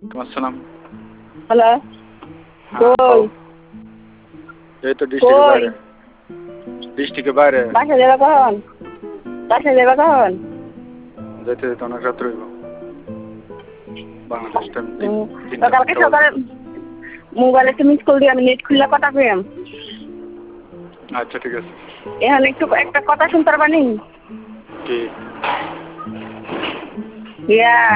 আসসালাম। হ্যালো হ্যাঁ কই কও। এই তো ডিস্ট্রিক্টের কই বাইরে। ডিস্ট্রিক্টের বাইরে। বাসা যাবা কখন? বাসা যাবা কখন? যেতে যেতে অনেক রাত রইব। বাংলাদেশ টাইম তিনটা কালকে চারটা বাজে। সকালে মোবাইলে তুমি স্কুল দিয়ে আমি নেট খুললে কথা পেলাম। আচ্ছা ঠিক আছে। এখন একটু একটা কথা শুনতে পারবানি? কি? ইয়া